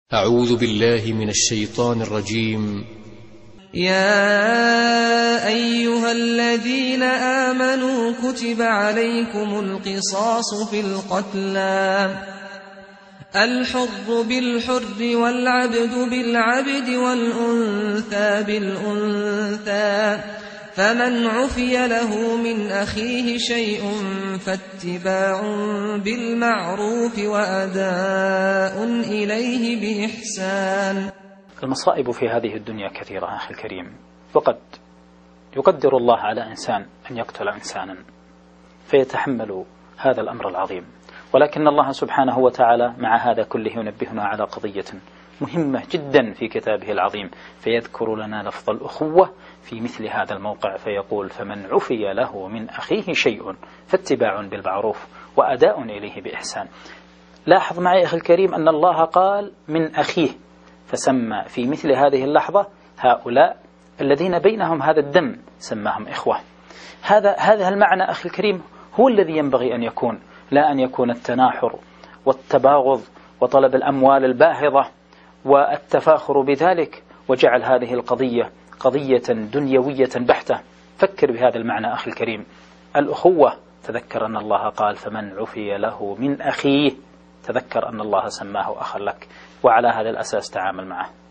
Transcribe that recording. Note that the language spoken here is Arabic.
أعوذ بالله من الشيطان الرجيم. يا أيها الذين آمنوا كتب عليكم القصاص في القتلى، الحر بالحر والعبد بالعبد والأنثى بالأنثى، فمن عفي له من أخيه شيء فاتباع بالمعروف وأداء إليه بإحسان. المصائب في هذه الدنيا كثيرة أخي الكريم، وقد يقدر الله على إنسان أن يقتل إنسانا فيتحمل هذا الأمر العظيم، ولكن الله سبحانه وتعالى مع هذا كله ينبهنا على قضية مهمة جدا في كتابه العظيم، فيذكر لنا لفظ الأخوة في مثل هذا الموقع، فيقول: فمن عفي له من أخيه شيء فاتباع بالمعروف وأداء إليه بإحسان. لاحظ معي أخي الكريم أن الله قال من أخيه، فسمى في مثل هذه اللحظة هؤلاء الذين بينهم هذا الدم سماهم إخوة. هذا المعنى أخي الكريم هو الذي ينبغي أن يكون، لا أن يكون التناحر والتباغض وطلب الأموال الباهظة والتفاخر بذلك، وجعل هذه القضية قضية دنيوية بحتة. فكر بهذا المعنى أخي الكريم، الأخوة، تذكر أن الله قال: فمن عفي له من أخيه، تذكر أن الله سماه أخا لك، وعلى هذا الأساس تعامل معه.